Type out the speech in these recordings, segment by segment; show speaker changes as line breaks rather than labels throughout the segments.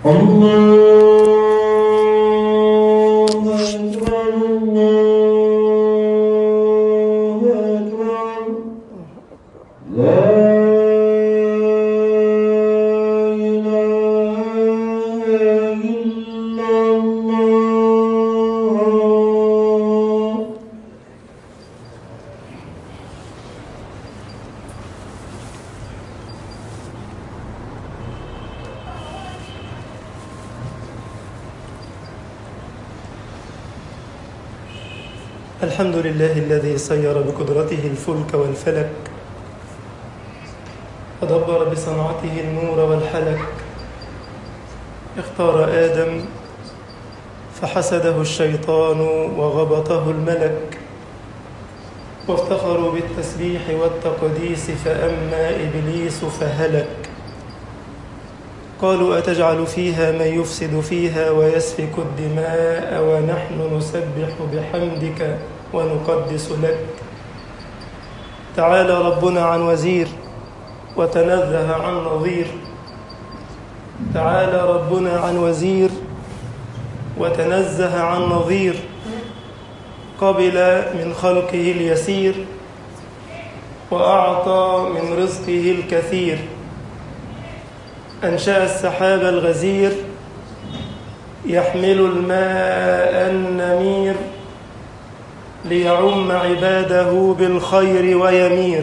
الحمد لله الذي سير بقدرته الفلك والفلك ودبر بصنعته النور والحلك. اختار آدم فحسده الشيطان وغبطه الملك، وافتخروا بالتسبيح والتقديس فأما إبليس فهلك. قالوا أتجعل فيها من يفسد فيها ويسفك الدماء ونحن نسبح بحمدك ونقدس لك. تعالى ربنا عن وزير وتنزه عن نظير. تعالى ربنا عن وزير وتنزه عن نظير. قبل من خلقه اليسير وأعطى من رزقه الكثير. أنشأ السحاب الغزير يحمل الماء النمير ليعم عباده بالخير ويمير.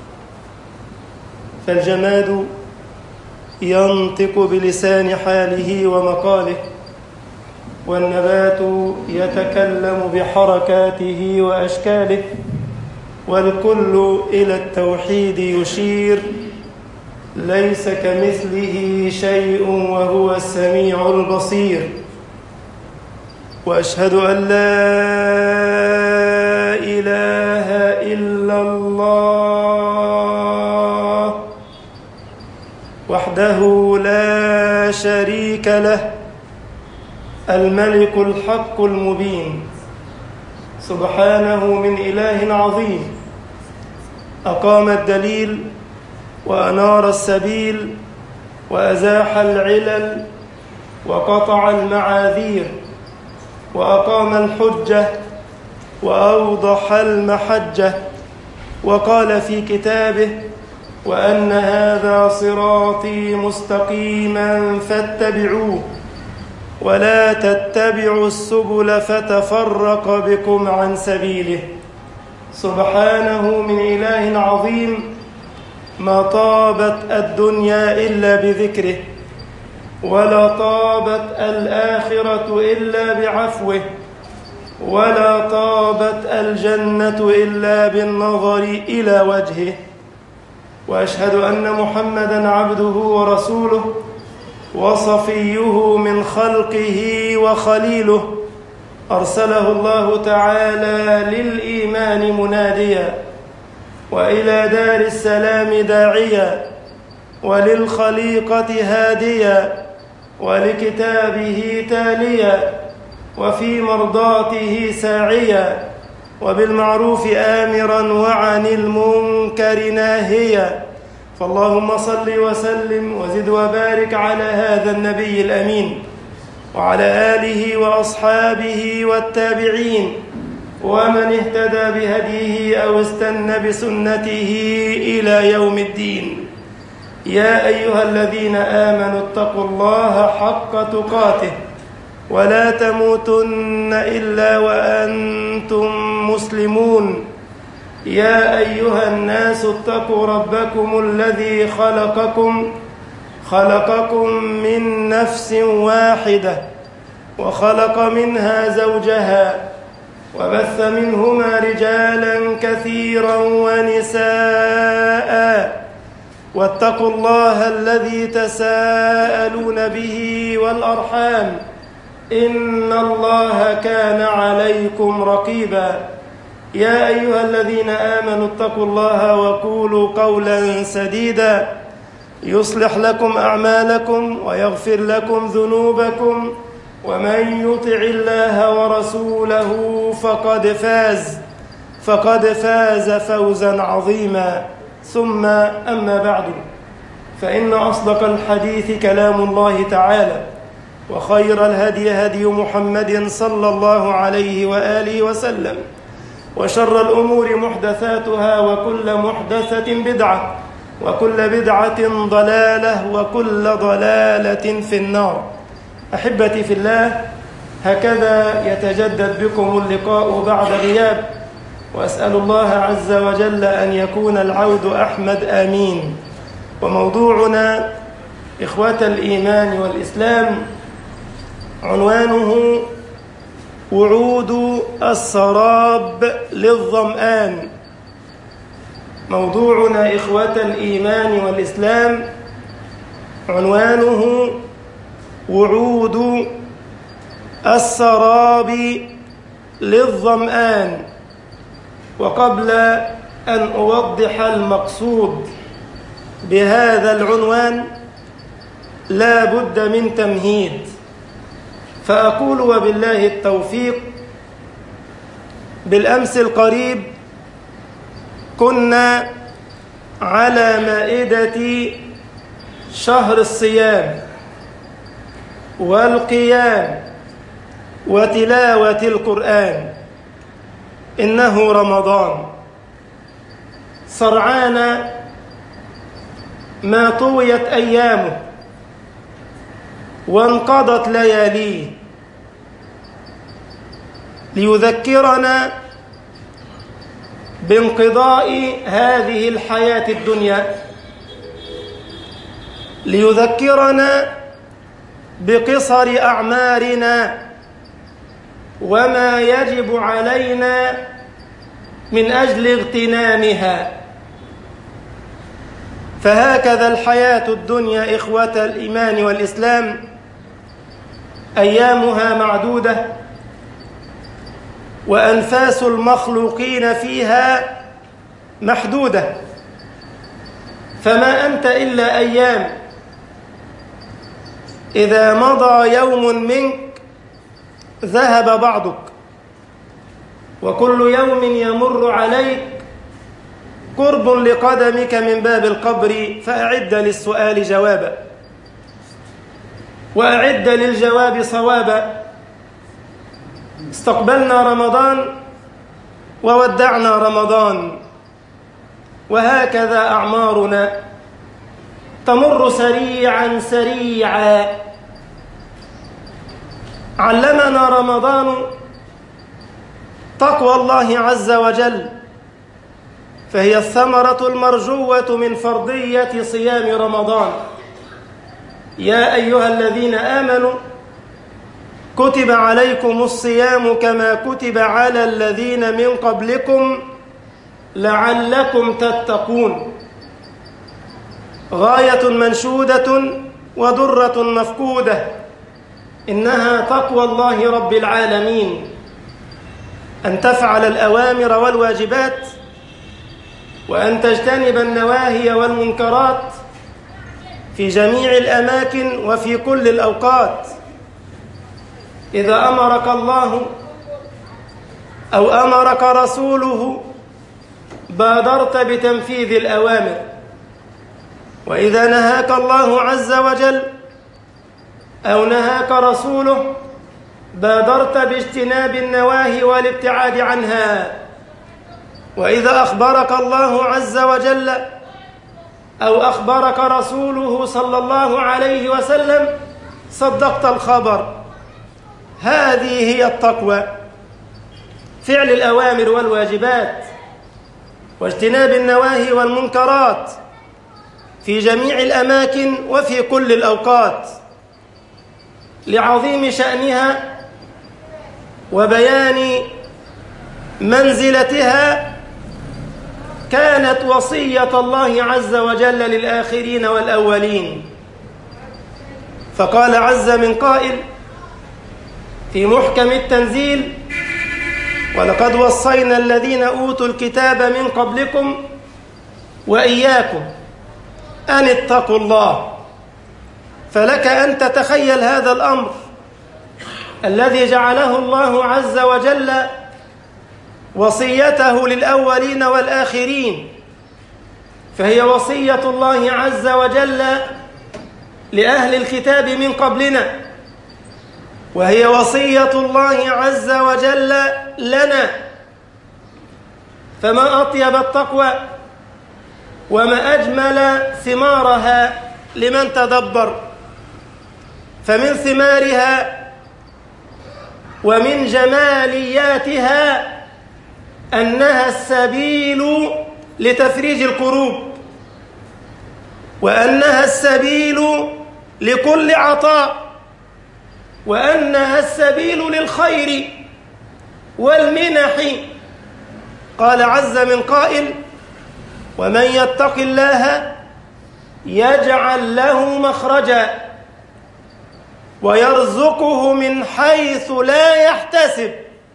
فالجماد ينطق بلسان حاله ومقاله، والنبات يتكلم بحركاته وأشكاله، والكل إلى التوحيد يشير. ليس كمثله شيء وهو السميع البصير. وأشهد أن لا إله إلا الله وحده لا شريك له، الملك الحق المبين، سبحانه من إله عظيم. أقام الدليل وأنار السبيل وأزاح العلل وقطع المعاذير، وأقام الحجة وأوضح المحجة. وقال في كتابه: وأن هذا صراطي مستقيما فاتبعوه ولا تتبعوا السبل فتفرق بكم عن سبيله. سبحانه من إله عظيم. ما طابت الدنيا إلا بذكره، ولا طابت الآخرة إلا بعفوه، ولا طابت الجنة إلا بالنظر إلى وجهه. وأشهد أن محمدًا عبده ورسوله وصفيه من خلقه وخليله، أرسله الله تعالى للإيمان مناديا، وإلى دار السلام داعيا، وللخليقة هاديا، ولكتابه تاليا، وفي مرضاته ساعيا، وبالمعروف آمرا وعن المنكر ناهيا. فاللهم صل وسلم وزد وبارك على هذا النبي الأمين، وعلى آله وأصحابه والتابعين، ومن اهتدى بهديه أو استنى بسنته إلى يوم الدين. يا أيها الذين آمنوا اتقوا الله حق تقاته ولا تموتن إلا وأنتم مسلمون. يا أيها الناس اتقوا ربكم الذي خلقكم من نفس واحدة، وخلق منها زوجها، وبث منهما رجالا كثيرا ونساء. واتقوا الله الذي تساءلون به والأرحام، إن الله كان عليكم رقيبا. يا أيها الذين آمنوا اتقوا الله وقولوا قولا سديدا يصلح لكم أعمالكم ويغفر لكم ذنوبكم، ومن يطع الله ورسوله فقد فاز فوزا عظيما. ثم أما بعد، فإن أصدق الحديث كلام الله تعالى، وخير الهدي هدي محمد صلى الله عليه وآله وسلم، وشر الأمور محدثاتها، وكل محدثة بدعة، وكل بدعة ضلالة، وكل ضلالة في النار. أحبتي في الله، هكذا يتجدد بكم اللقاء بعد غياب، وأسأل الله عز وجل أن يكون العود أحمد آمين. وموضوعنا إخوة الإيمان والإسلام عنوانه وعود السراب للظمآن. موضوعنا إخوة الإيمان والإسلام عنوانه وعود السراب للظمآن. وقبل أن أوضح المقصود بهذا العنوان لا بد من تمهيد، فأقول وبالله التوفيق. بالأمس القريب كنا على مائدة شهر الصيام والقيام وتلاوة القرآن. إنه رمضان سرعان ما طويت أيامه وانقضت لياليه ليذكرنا بانقضاء هذه الحياة الدنيا، ليذكرنا بقصر أعمارنا وما يجب علينا من أجل اغتنامها. فهكذا الحياة الدنيا إخوة الإيمان والإسلام، أيامها معدودة، وأنفاس المخلوقين فيها محدودة، فما أنت إلا أيام. إذا مضى يوم منك ذهب بعضك، وكل يوم يمر عليك قرب لقدمك من باب القبر، فأعد للسؤال جوابا، وأعد للجواب صوابا. استقبلنا رمضان وودعنا رمضان، وهكذا أعمارنا تمر سريعا سريعا. علمنا رمضان تقوى الله عز وجل، فهي الثمرة المرجوة من فرضية صيام رمضان. يا أيها الذين آمنوا كتب عليكم الصيام كما كتب على الذين من قبلكم لعلكم تتقون. غاية منشودة ودرة مفقودة، إنها تقوى الله رب العالمين، أن تفعل الأوامر والواجبات، وأن تجتنب النواهي والمنكرات في جميع الأماكن وفي كل الأوقات. إذا أمرك الله أو أمرك رسوله بادرت بتنفيذ الأوامر، وإذا نهاك الله عز وجل أو نهاك رسوله بادرت باجتناب النواهي والابتعاد عنها. وإذا أخبرك الله عز وجل أو أخبرك رسوله صلى الله عليه وسلم صدقت الخبر. هذه هي التقوى، فعل الأوامر والواجبات واجتناب النواهي والمنكرات في جميع الأماكن وفي كل الأوقات. لعظيم شأنها وبيان منزلتها كانت وصية الله عز وجل للآخرين والأولين. فقال عز من قائل في محكم التنزيل: ولقد وصينا الذين أوتوا الكتاب من قبلكم وإياكم أن اتقوا الله. فلك أن تتخيل هذا الأمر الذي جعله الله عز وجل وصيته للأولين والآخرين، فهي وصية الله عز وجل لأهل الكتاب من قبلنا، وهي وصية الله عز وجل لنا. فما أطيب التقوى وما أجمل ثمارها لمن تدبر. فمن ثمارها ومن جمالياتها أنها السبيل لتفريج الكروب، وأنها السبيل لكل عطاء، وأنها السبيل للخير والمنح. قال عز من قائل: ومن يتق الله يجعل له مخرجا ويرزقه من حيث لا يحتسب.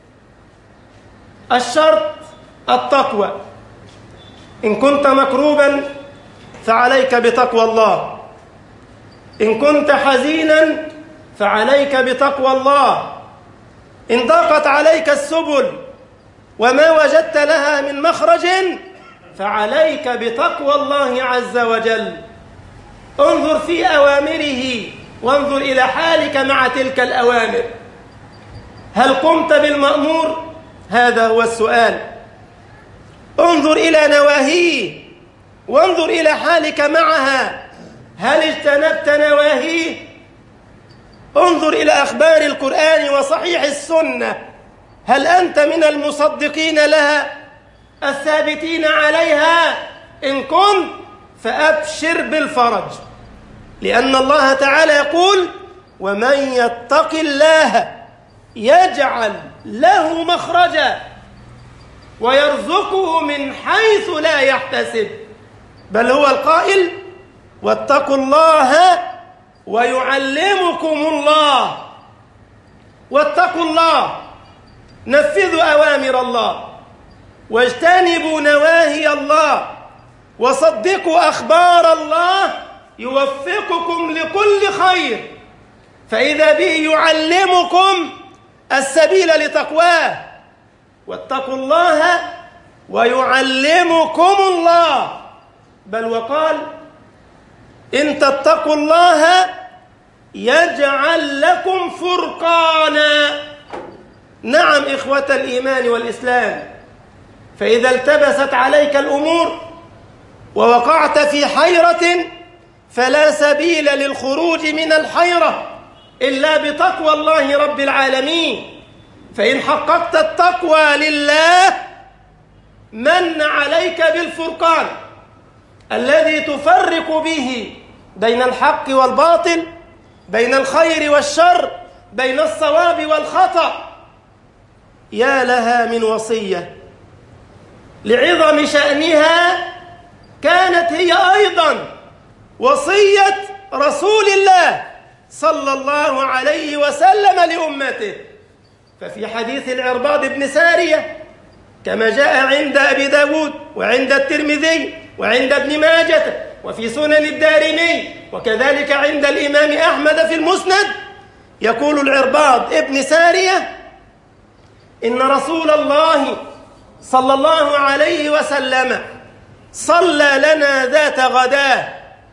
الشرط التقوى. إن كنت مكروبا فعليك بتقوى الله، إن كنت حزينا فعليك بتقوى الله، إن ضاقت عليك السبل وما وجدت لها من مخرج فعليك بتقوى الله عز وجل. انظر في أوامره وانظر إلى حالك مع تلك الأوامر. هل قمت بالمأمور؟ هذا هو السؤال. انظر إلى نواهيه وانظر إلى حالك معها. هل اجتنبت نواهيه؟ انظر إلى أخبار القرآن وصحيح السنة. هل أنت من المصدقين لها الثابتين عليها؟ إن كنت فأبشر بالفرج، لأن الله تعالى يقول: ومن يتق الله يجعل له مخرجا ويرزقه من حيث لا يحتسب. بل هو القائل: واتقوا الله ويعلمكم الله. واتقوا الله، نفذوا أوامر الله واجتنبوا نواهي الله وصدقوا أخبار الله يوفقكم لكل خير، فإذا به يعلمكم السبيل لتقواه. واتقوا الله ويعلمكم الله. بل وقال: إن تتقوا الله يجعل لكم فرقانا. نعم إخوة الإيمان والإسلام، فإذا التبست عليك الأمور ووقعت في حيرة فلا سبيل للخروج من الحيرة إلا بتقوى الله رب العالمين. فإن حققت التقوى لله من عليك بالفرقان الذي تفرق به بين الحق والباطل، بين الخير والشر، بين الصواب والخطأ. يا لها من وصية لعظم شأنها كانت هي أيضا وصية رسول الله صلى الله عليه وسلم لأمته. ففي حديث العرباض بن سارية كما جاء عند أبي داود وعند الترمذي وعند ابن ماجة وفي سنن الدارمي وكذلك عند الإمام أحمد في المسند، يقول العرباض ابن سارية: إن رسول الله صلى الله عليه وسلم صلى لنا ذات غداه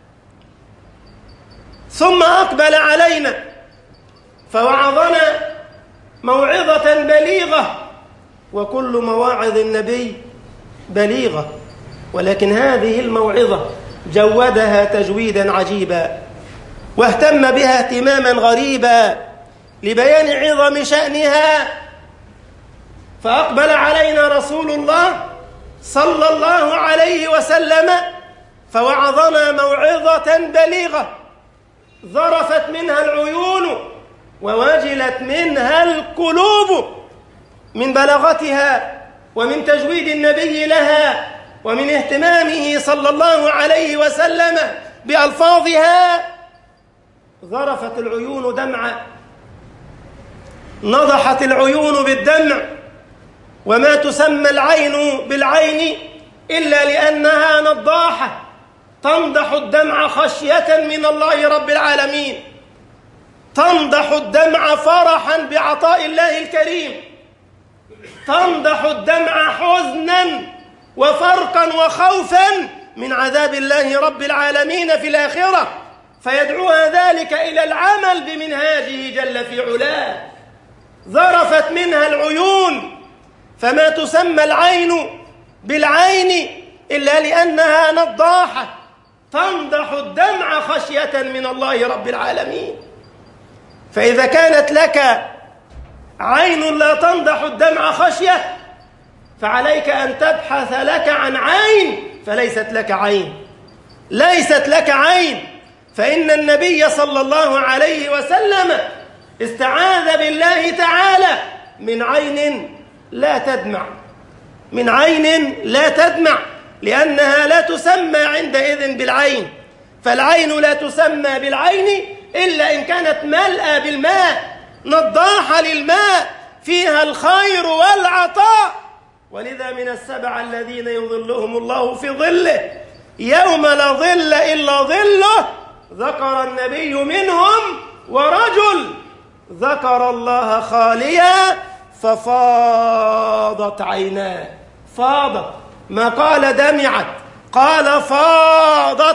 ثم أقبل علينا فوعظنا موعظة بليغة، وكل مواعظ النبي بليغة، ولكن هذه الموعظة جودها تجويدا عجيبا واهتم بها اهتماما غريبا لبيان عظم شأنها. فأقبل علينا رسول الله صلى الله عليه وسلم فوعظنا موعظة بليغة ذرفت منها العيون ووجلت منها القلوب من بلاغتها ومن تجويد النبي لها ومن اهتمامه صلى الله عليه وسلم بألفاظها. ذرفت العيون دمعا، نضحت العيون بالدمع، وما تسمى العين بالعين إلا لأنها نضاحة تنضح الدمع خشية من الله رب العالمين، تنضح الدمع فرحا بعطاء الله الكريم، تنضح الدمع حزنا وفرقا وخوفا من عذاب الله رب العالمين في الآخرة. فيدعوها ذلك إلى العمل بمنهاجه جل في علاه. ذرفت منها العيون، فما تسمى العين بالعين إلا لأنها نضاحة تنضح الدمع خشية من الله رب العالمين. فإذا كانت لك عين لا تنضح الدمع خشية، فعليك أن تبحث لك عن عين، فليست لك عين، ليست لك عين. فإن النبي صلى الله عليه وسلم استعاذ بالله تعالى من عين لا تدمع، من عين لا تدمع، لأنها لا تسمى عندئذ بالعين. فالعين لا تسمى بالعين إلا إن كانت ملأى بالماء، نضاحة للماء، فيها الخير والعطاء. ولذا من السبع الذين يظلهم الله في ظله يوم لا ظل إلا ظله، ذكر النبي منهم ورجل ذكر الله خاليا ففاضت عيناه. فاضت، ما قال دمعت، قال فاضت،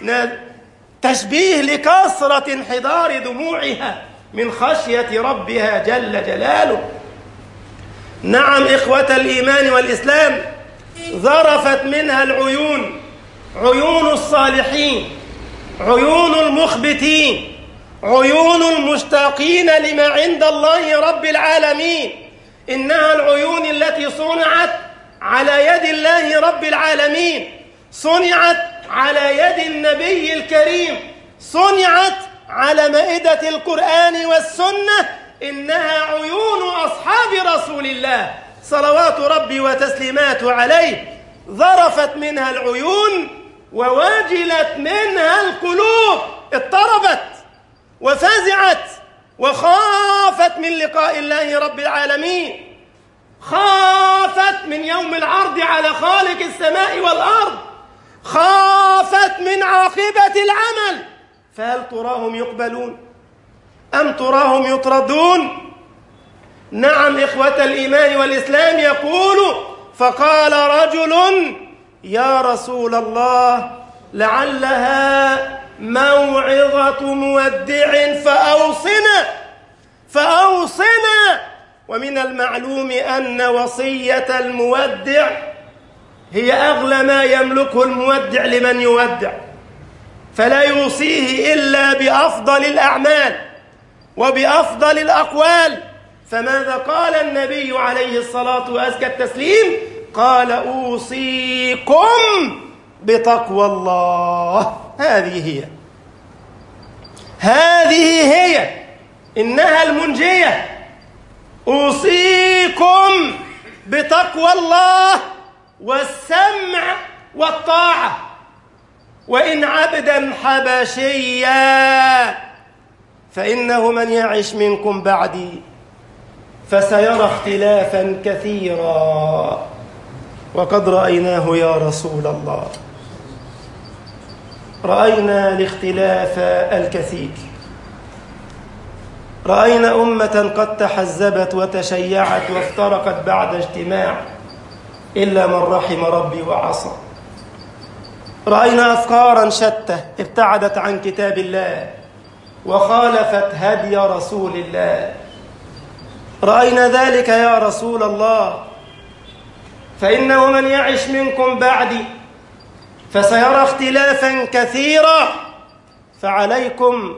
تشبيه لكثرة انحدار دموعها من خشية ربها جل جلاله. نعم إخوة الإيمان والإسلام، ذرفت منها العيون، عيون الصالحين، عيون المخبتين، عيون المشتاقين لما عند الله رب العالمين. إنها العيون التي صنعت على يد الله رب العالمين، صنعت على يد النبي الكريم، صنعت على مائدة القرآن والسنة. إنها عيون أصحاب رسول الله صلوات ربي وتسليماته عليه. ذرفت منها العيون ووجلت منها القلوب، اضطربت وفزعت وخافت من لقاء الله رب العالمين، خافت من يوم العرض على خالق السماء والأرض، خافت من عاقبة العمل. فهل تراهم يقبلون أم تراهم يطردون؟ نعم إخوة الإيمان والإسلام، يقول فقال رجل يا رسول الله لعلها موعظة مودع فأوصنا. ومن المعلوم أن وصية المودع هي أغلى ما يملكه المودع لمن يودع، فلا يوصيه إلا بأفضل الأعمال وبأفضل الأقوال. فماذا قال النبي عليه الصلاة وأزكى التسليم؟ قال أوصيكم بتقوى الله. هذه هي إنها المنجية. أوصيكم بتقوى الله والسمع والطاعة. وإن عبدا حبشيا فإنه من يعش منكم بعدي فسيرى اختلافا كثيرا وقد رأيناه يا رسول الله. رأينا الاختلاف الكثير، رأينا أمة قد تحزبت وتشيعت وافترقت بعد اجتماع إلا من رحم ربي وعصى. رأينا أفكارا شتى ابتعدت عن كتاب الله وخالفت هدي رسول الله. رأينا ذلك يا رسول الله، فإنه من يعش منكم بعدي فسيرى اختلافا كثيرا، فعليكم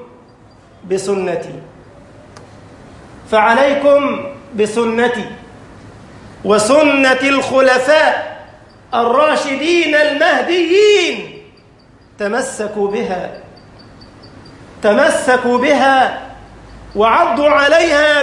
بسنتي وسنة الخلفاء الراشدين المهديين. تمسكوا بها وعضوا عليها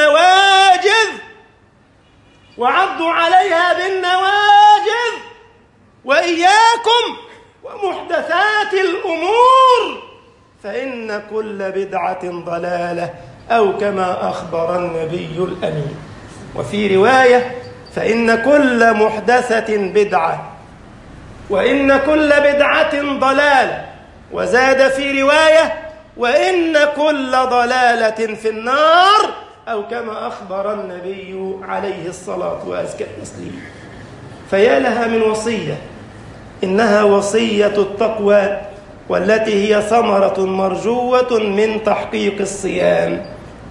بالنواجذ وإياكم ومحدثات الأمور، فإن كل بدعة ضلالة أو كما أخبر النبي الأمين. وفي رواية فإن كل محدثة بدعة وإن كل بدعة ضلالة. وزاد في رواية وإن كل ضلالة في النار أو كما أخبر النبي عليه الصلاة وأزكى التسليم. فيا لها من وصية، إنها وصية التقوى والتي هي ثمرة مرجوة من تحقيق الصيام.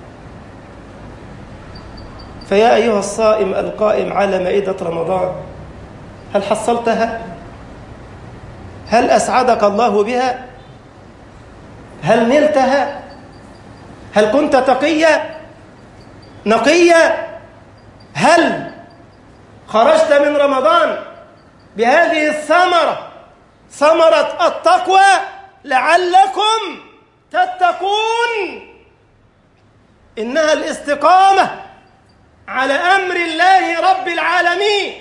فيا أيها الصائم القائم على مائدة رمضان، هل حصلتها؟ هل أسعدك الله بها؟ هل نلتها؟ هل كنت تقيا نقيا؟ هل خرجت من رمضان بهذه الثمرة، ثمرة التقوى لعلكم تتقون؟ إنها الاستقامة على أمر الله رب العالمين.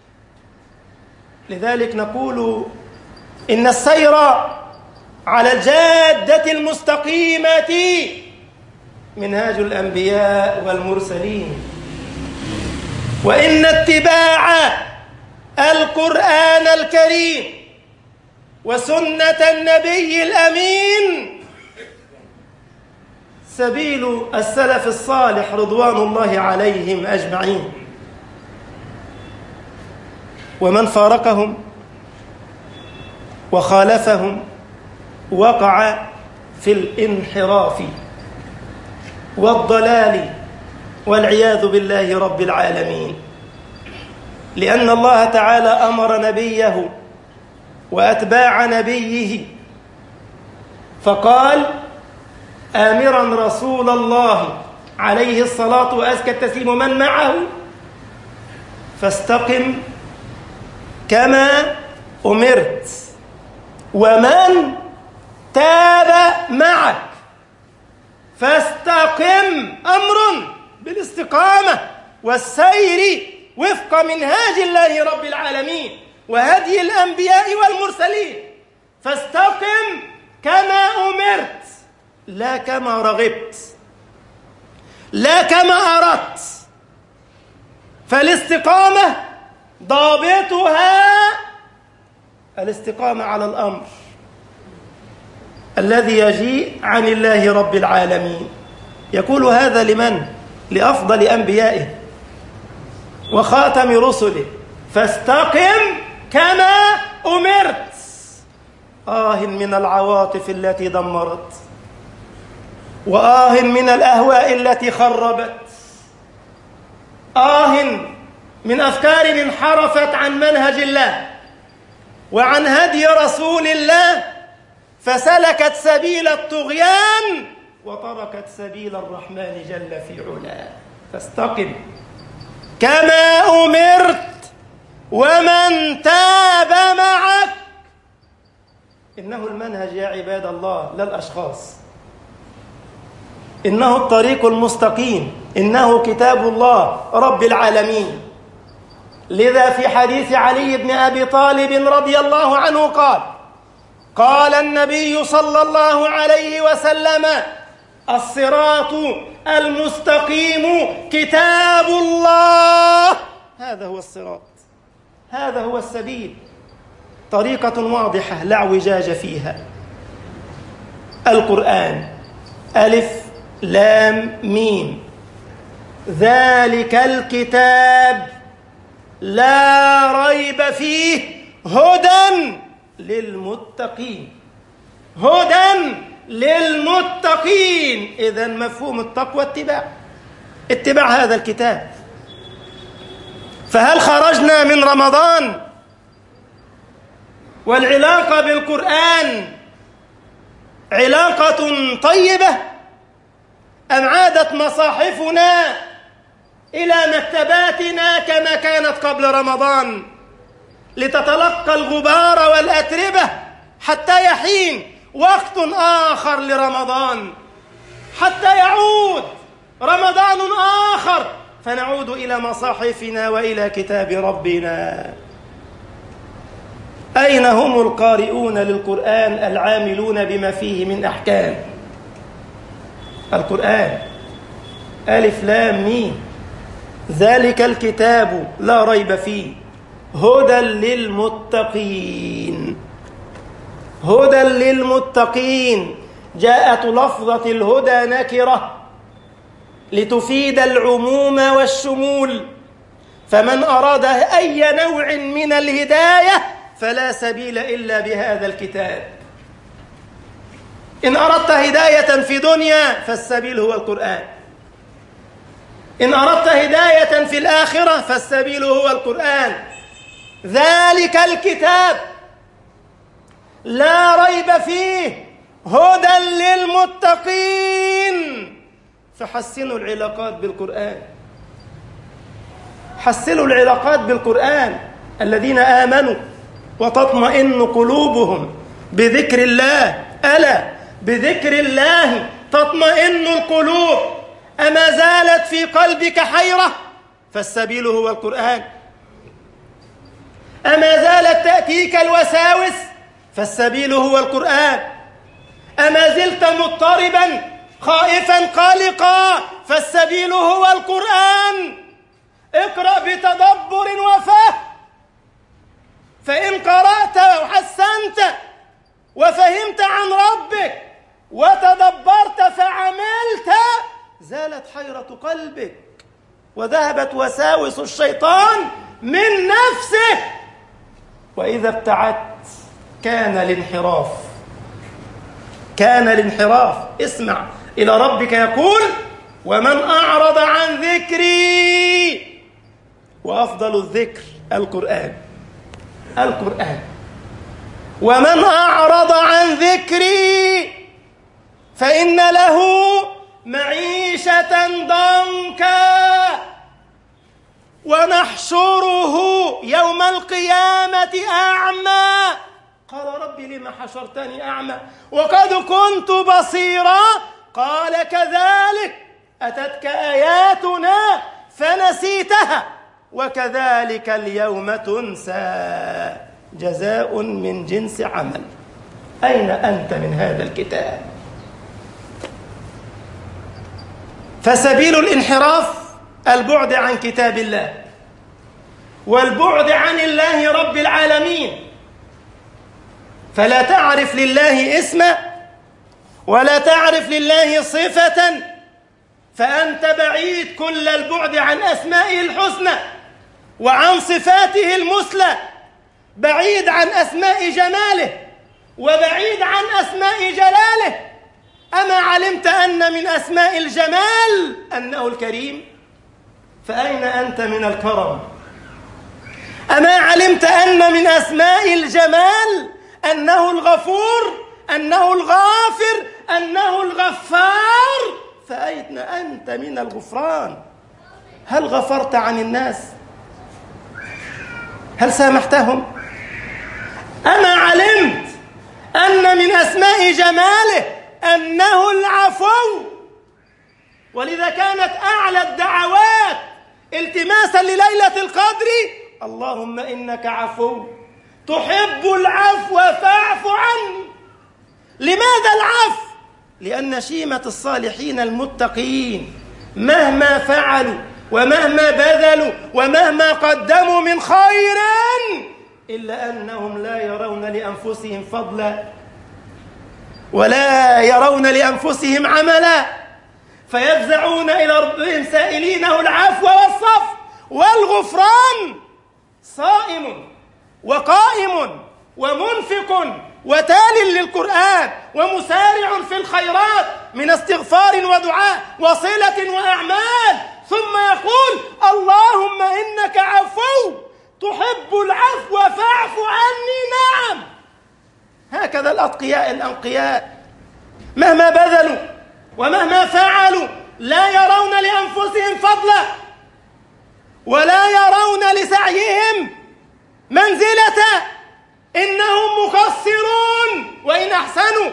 لذلك نقول إن السير على الجادة المستقيمة منهاج الأنبياء والمرسلين، وإن اتباع القرآن الكريم وسنة النبي الأمين سبيل السلف الصالح رضوان الله عليهم أجمعين. ومن فارقهم وخالفهم وقع في الانحراف والضلال والعياذ بالله رب العالمين، لأن الله تعالى أمر نبيه وأتباع نبيه فقال آمرا رسول الله عليه الصلاة وأزكى التسليم من معه فاستقم كما أمرت ومن تاب معك فاستقم، أمر بالاستقامة والسير وفق منهاج الله رب العالمين وهدي الأنبياء والمرسلين. فاستقم كما أمرت، لا كما رغبت، لا كما أردت. فالاستقامة ضابطها الاستقامة على الأمر الذي يجيء عن الله رب العالمين. يقول هذا لمن؟ لأفضل أنبيائه وخاتم رسله، فاستقم كما أمرت. من العواطف التي دمرت، من الأهواء التي خربت، من أفكار انحرفت عن منهج الله وعن هدي رسول الله فسلكت سبيل الطغيان وتركت سبيل الرحمن جل في علاه. فاستقم كما أمرت ومن تاب معك. إنه المنهج يا عباد الله، لا الأشخاص. إنه الطريق المستقيم، إنه كتاب الله رب العالمين. لذا في حديث علي بن أبي طالب رضي الله عنه قال النبي صلى الله عليه وسلم الصراط المستقيم كتاب الله. هذا هو الصراط، هذا هو السبيل، طريقة واضحة لا اعوجاج فيها. القرآن ألف لام ميم، ذلك الكتاب لا ريب فيه هدى للمتقين، هدى للمتقين. إذن مفهوم التقوى اتباع هذا الكتاب. فهل خرجنا من رمضان والعلاقة بالقرآن علاقة طيبة، أم عادت مصاحفنا إلى مكتباتنا كما كانت قبل رمضان لتتلقى الغبار والأتربة حتى يحين وقت آخر لرمضان، حتى يعود رمضان آخر فنعود إلى مصاحفنا وإلى كتاب ربنا؟ أين هم القارئون للقرآن العاملون بما فيه من أحكام القرآن؟ ألف لام ميم، ذلك الكتاب لا ريب فيه هدى للمتقين، هدى للمتقين. جاءت لفظة الهدى نكرة لتفيد العموم والشمول، فمن أراد أي نوع من الهداية فلا سبيل إلا بهذا الكتاب. إن أردت هداية في دنيا فالسبيل هو القرآن، إن أردت هداية في الآخرة فالسبيل هو القرآن. ذلك الكتاب لا ريب فيه هدى للمتقين. فحسنوا العلاقات بالقرآن، حسنوا العلاقات بالقرآن. الذين آمنوا وتطمئن قلوبهم بذكر الله، ألا بذكر الله تطمئن القلوب. أما زالت في قلبك حيرة فالسبيل هو القرآن. أما زالت تأتيك الوساوس فالسبيل هو القرآن. أما زلت مضطربا خائفا قلقا فالسبيل هو القرآن. اقرأ بتدبر وفهم، فإن قرأت وحسنت وفهمت عن ربك وتدبرت فعملت زالت حيرة قلبك وذهبت وساوس الشيطان من نفسه. وإذا ابتعدت كان الانحراف، كان الانحراف. اسمع إلى ربك يقول: ومن أعرض عن ذكري. وأفضل الذكر القرآن، القرآن. ومن أعرض عن ذكري فإن له معيشة ضنكا ونحشره يوم القيامة أعمى. قال رب لم حشرتني أعمى وقد كنت بصيرا. قال كذلك أتتك آياتنا فنسيتها وكذلك اليوم تنسى. جزاء من جنس عمل. أين أنت من هذا الكتاب؟ فسبيل الانحراف البعد عن كتاب الله والبعد عن الله رب العالمين. فلا تعرف لله اسما ولا تعرف لله صفة، فأنت بعيد كل البعد عن أسمائه الحسنى وعن صفاته المثلى، بعيد عن أسماء جماله وبعيد عن أسماء جلاله. أما علمت أن من أسماء الجمال أنه الكريم؟ فأين أنت من الكرم؟ أما علمت أن من أسماء الجمال أنه الغفور، أنه الغافر، أنه الغفار؟ فأين أنت من الغفران؟ هل غفرت عن الناس؟ هل سامحتهم؟ أما علمت أن من أسماء جماله أنه العفو؟ ولذا كانت أعلى الدعوات التماسا لليلة القدر: اللهم إنك عفو تحب العفو فاعف عني. لماذا العفو؟ لأن شيمة الصالحين المتقين مهما فعلوا ومهما بذلوا ومهما قدموا من خير إلا أنهم لا يرون لأنفسهم فضلا ولا يرون لأنفسهم عملا، فيفزعون إلى ربهم سائلينه العفو والصف والغفران. صائم وقائم ومنفق وتال للقرآن ومسارع في الخيرات من استغفار ودعاء وصلة وأعمال، ثم يقول: اللهم إنك عفو تحب العفو فاعف عني. نعم، هكذا الأتقياء الأنقياء مهما بذلوا ومهما فعلوا لا يرون لأنفسهم فضلا ولا يرون لسعيهم منزلة. إنهم مقصرون وإن أحسنوا،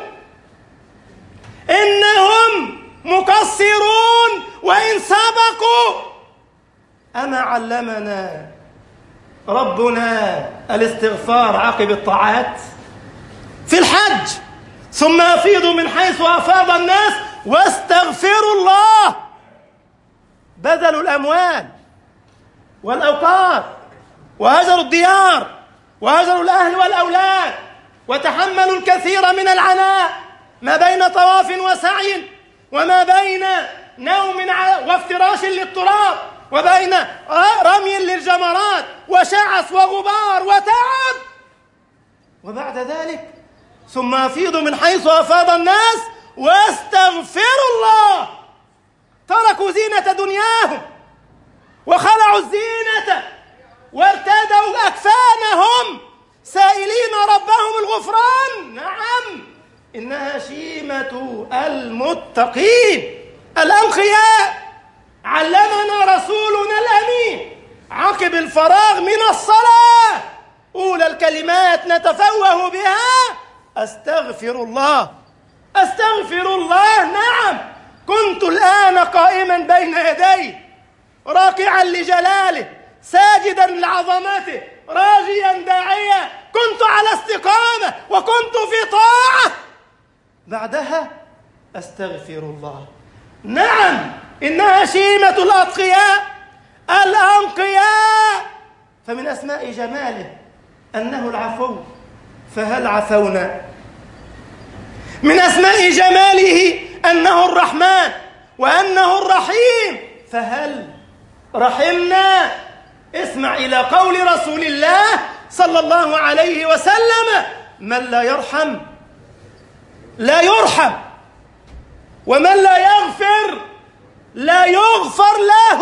إنهم مقصرون وإن سبقوا. أما علمنا ربنا الاستغفار عقب الطاعات في الحج: ثم أفيضوا من حيث أفاض الناس واستغفروا الله. بذلوا الأموال والأوقات وهجروا الديار وهجروا الأهل والأولاد وتحملوا الكثير من العناء ما بين طواف وسعي وما بين نوم وافتراش للتراب وبين رمي للجمرات وشعث وغبار وتعب. وبعد ذلك ثم أفيضوا من حيث أفاض الناس واستغفروا الله. تركوا زينة دنياهم وخلعوا الزينة وارتدوا أكفانهم سائلين ربهم الغفران. نعم، إنها شيمة المتقين الأنقياء. علمنا رسولنا الأمين عقب الفراغ من الصلاة أولى الكلمات نتفوه بها: أستغفر الله، أستغفر الله. نعم، كنت الآن قائما بين يديه راكعا لجلاله ساجدا لعظمته راجيا داعيا، كنت على استقامة وكنت في طاعة. بعدها أستغفر الله. نعم، إنها شيمة الأتقياء الأنقياء. فمن أسماء جماله أنه العفو، فهل عفونا؟ من أسماء جماله أنه الرحمن وأنه الرحيم، فهل رحمنا؟ اسمع إلى قول رسول الله صلى الله عليه وسلم: من لا يرحم لا يرحم، ومن لا يغفر لا يغفر له.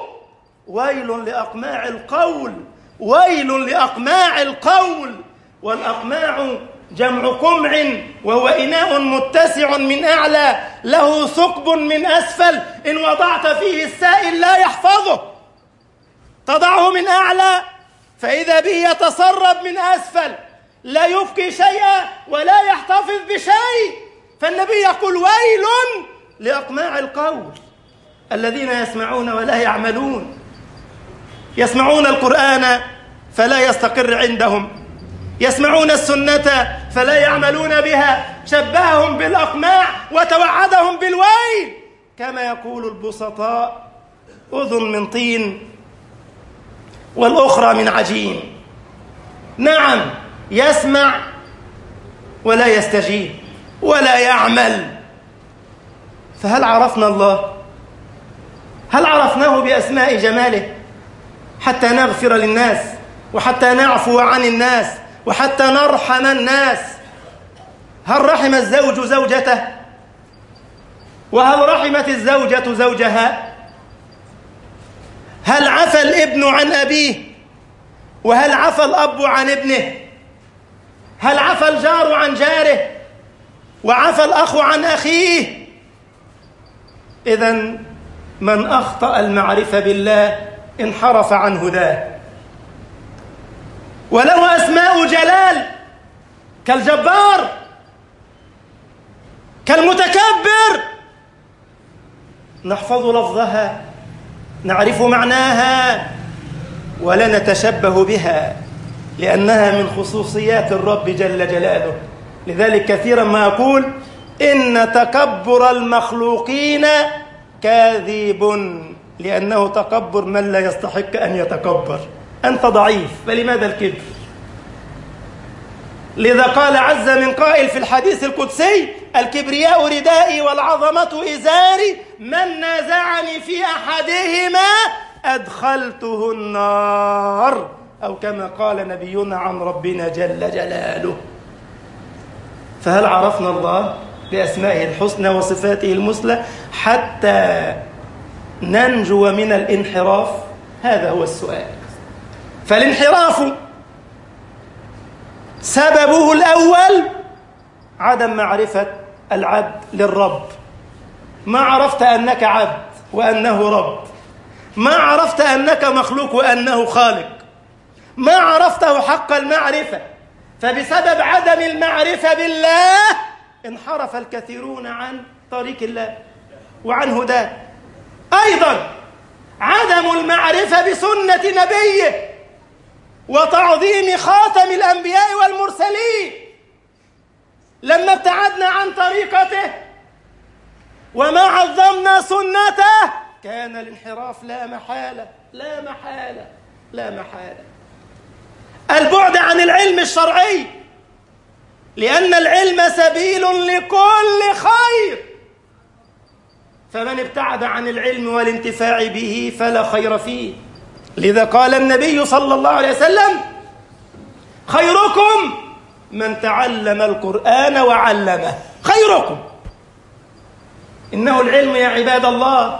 ويل لأقماع القول، ويل لأقماع القول. والأقماع جمع قمع، وهو إناء متسع من أعلى له ثقب من أسفل، إن وضعت فيه السائل لا يحفظه. تضعه من أعلى فإذا به يتسرب من أسفل، لا يبقي شيئا ولا يحتفظ بشيء. فالنبي يقول: ويل لأقماع القول الذين يسمعون ولا يعملون. يسمعون القرآن فلا يستقر عندهم، يسمعون السنة فلا يعملون بها. شبههم بالأقماع وتوعدهم بالويل، كما يقول البسطاء: أذن من طين والأخرى من عجين. نعم، يسمع ولا يستجيب ولا يعمل. فهل عرفنا الله؟ هل عرفناه بأسماء جماله حتى نغفر للناس وحتى نعفو عن الناس وحتى نرحم الناس؟ هل رحم الزوج زوجته؟ وهل رحمت الزوجة زوجها؟ هل عفى الابن عن أبيه؟ وهل عفى الأب عن ابنه؟ هل عفى الجار عن جاره؟ وعفى الأخ عن أخيه؟ إذن من أخطأ المعرفة بالله انحرف عن هداه. وله أسماء جلال كالجبار، كالمتكبر، نحفظ لفظها، نعرف معناها، ولا نتشبه بها، لأنها من خصوصيات الرب جل جلاله. لذلك كثيرا ما أقول: إن تكبر المخلوقين كاذب، لأنه تكبر من لا يستحق أن يتكبر. أنت ضعيف، فلماذا الكبر؟ لذا قال عز من قائل في الحديث القدسي: الكبرياء ردائي والعظمة إزاري، من نازعني في أحدهما أدخلته النار، أو كما قال نبينا عن ربنا جل جلاله. فهل عرفنا الله بأسمائه الحسنى وصفاته المثلى حتى ننجو من الانحراف؟ هذا هو السؤال. فالانحراف سببه الأول عدم معرفة العبد للرب. ما عرفت أنك عبد وأنه رب، ما عرفت أنك مخلوق وأنه خالق، ما عرفته حق المعرفة. فبسبب عدم المعرفة بالله انحرف الكثيرون عن طريق الله وعن هداه. أيضا عدم المعرفة بسنة نبيه وتعظيم خاتم الأنبياء والمرسلين. لما ابتعدنا عن طريقته وما عظمنا سنته كان الانحراف لا محالة لا محالة لا محالة. البعد عن العلم الشرعي، لأن العلم سبيل لكل خير، فمن ابتعد عن العلم والانتفاع به فلا خير فيه. لذا قال النبي صلى الله عليه وسلم: خيركم من تعلم القرآن وعلمه خيركم. إنه العلم يا عباد الله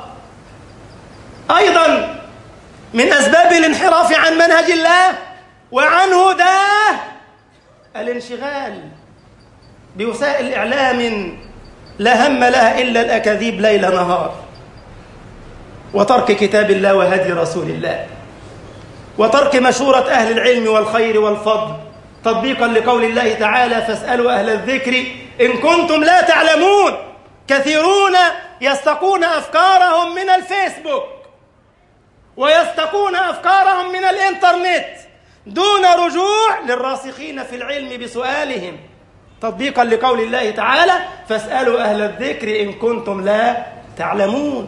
أيضا من أسباب الانحراف عن منهج الله وعن هداه الانشغال بوسائل إعلام لا هم لها إلا الأكاذيب ليل نهار، وترك كتاب الله وهدي رسول الله، وترك مشورة أهل العلم والخير والفضل، تطبيقا لقول الله تعالى: فاسألوا أهل الذكر إن كنتم لا تعلمون. كثيرون يستقون أفكارهم من الفيسبوك ويستقون أفكارهم من الإنترنت دون رجوع للراسخين في العلم بسؤالهم، تطبيقا لقول الله تعالى: فاسألوا أهل الذكر إن كنتم لا تعلمون.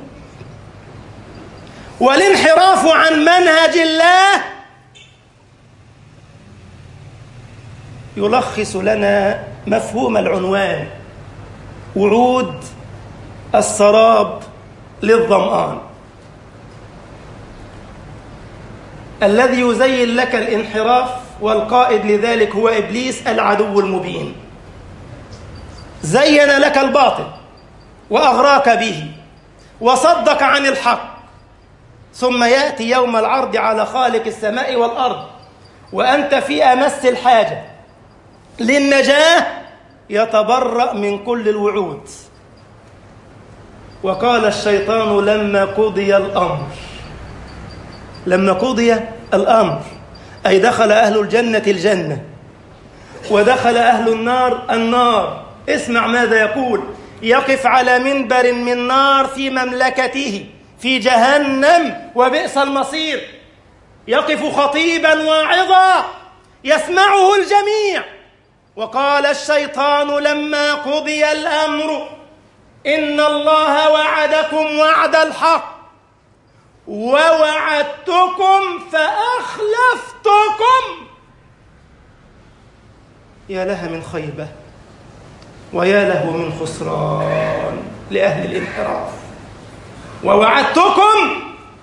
والانحراف عن منهج الله يلخص لنا مفهوم العنوان: وعود السراب للظمآن. الذي يزين لك الانحراف والقائد لذلك هو إبليس العدو المبين. زين لك الباطل وأغراك به وصدك عن الحق، ثم يأتي يوم العرض على خالق السماء والأرض وأنت في أمس الحاجة للنجاة يتبرأ من كل الوعود. وقال الشيطان لما قضي الأمر أي دخل أهل الجنة الجنة ودخل أهل النار النار، اسمع ماذا يقول: يقف على منبر من نار في مملكته في جهنم وبئس المصير، يقف خطيبا واعظا يسمعه الجميع. وقال الشيطان لما قضي الأمر إن الله وعدكم وعد الحق ووعدتكم فأخلفتكم. يا لها من خيبة ويا له من خسران لأهل الانحراف. ووعدتكم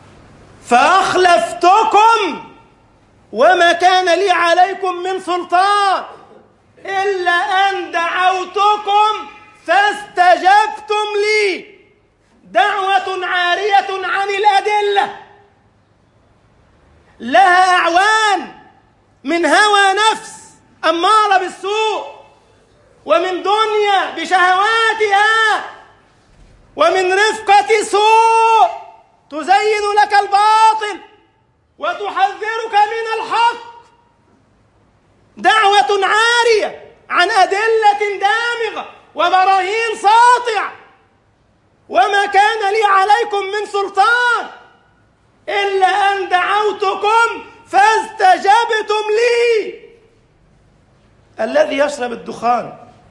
فأخلفتكم وما كان لي عليكم من سلطان إلا أن دعوتكم فاستجبتم لي. دعوة عارية عن الأدلة، لها أعوان من هوى نفس أمارة بالسوء، ومن دنيا بشهواتها، ومن رفقة سوء تزين لك الباطل وتحذرك من الحق. دعوة عارية عن أدلة دامغة وبراهين ساطعة. وما كان لي عليكم من سلطان إلا أن دعوتكم فاستجبتم لي. الذي يشرب الدخان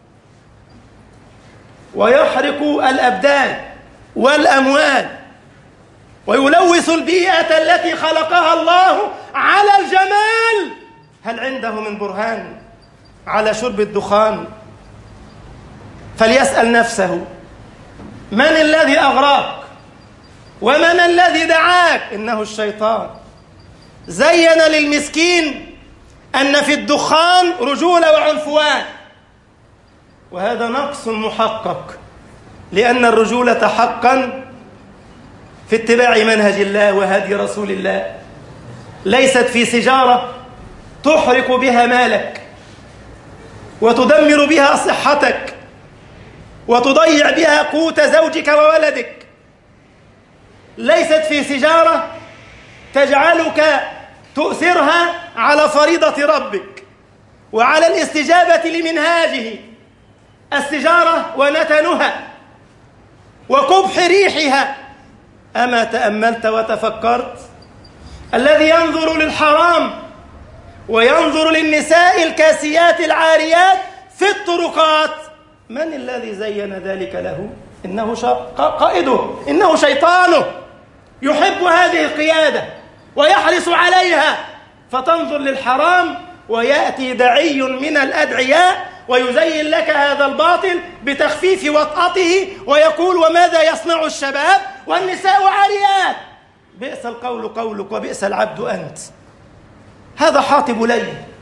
ويحرق الأبدان والأموال ويلوث البيئة التي خلقها الله على الجمال، هل عنده من برهان على شرب الدخان؟ فليسأل نفسه: من الذي أغراك؟ ومن الذي دعاك؟ إنه الشيطان. زين للمسكين أن في الدخان رجولة وعنفوان، وهذا نقص محقق، لأن الرجولة حقا في اتباع منهج الله وهدي رسول الله، ليست في سجارة تحرق بها مالك وتدمر بها صحتك وتضيع بها قوت زوجك وولدك، ليست في سجارة تجعلك تؤثرها على فريضة ربك وعلى الاستجابة لمنهاجه. السجارة ونتنها وقبح ريحها، أما تأملت وتفكرت؟ الذي ينظر للحرام وينظر للنساء الكاسيات العاريات في الطرقات، من الذي زين ذلك له؟ إنه قائده، إنه شيطانه، يحب هذه القيادة ويحرص عليها، فتنظر للحرام ويأتي داعي من الأدعياء ويزين لك هذا الباطل بتخفيف وطأته ويقول: وماذا يصنع الشباب والنساء عاريات؟ بئس القول قولك وبئس العبد أنت. هذا حاطب ليل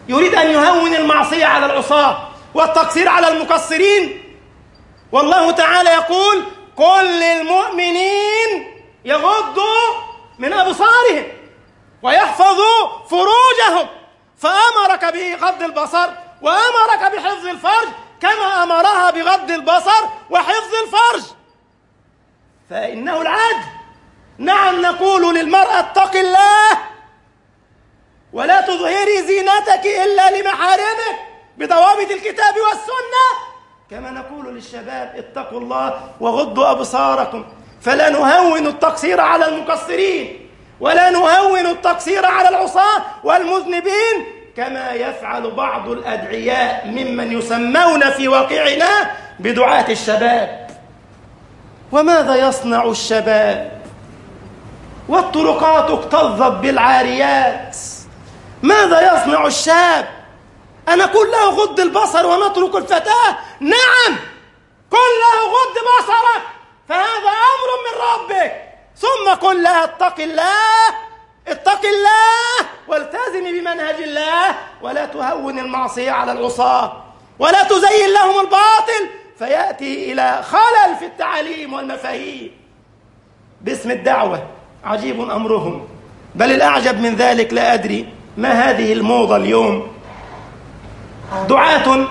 يريد أن يهون المعصية على العصاة والتقصير على المقصرين. والله تعالى يقول: قل للمؤمنين يغضوا من أبصارهم ويحفظوا فروجهم، فأمرك بغض البصر وأمرك بحفظ الفرج كما أمرها بغض البصر وحفظ الفرج، فإنه العدل. نعم، نقول للمرأة: اتق الله ولا تظهري زينتك إلا لمحارمك بضوابط الكتاب والسنة، كما نقول للشباب: اتقوا الله وغضوا أبصاركم، فلا نهون التقصير على المقصرين ولا نهون التقصير على العصاة والمذنبين، كما يفعل بعض الأدعياء ممن يسمون في واقعنا بدعاة الشباب. وماذا يصنع الشباب والطرقات اكتظت بالعاريات؟ ماذا يصنع الشاب؟ أنا قل له غض البصر ونترك الفتاة؟ نعم، قل له غض بصرك فهذا أمر من ربك، ثم قل لها: اتق الله، اتق الله والتزمي بمنهج الله، ولا تهون المعصية على العصاة ولا تزين لهم الباطل فيأتي إلى خلل في التعاليم والمفاهيم باسم الدعوة. عجيب أمرهم. بل الأعجب من ذلك، لا أدري ما هذه الموضة اليوم، دعاة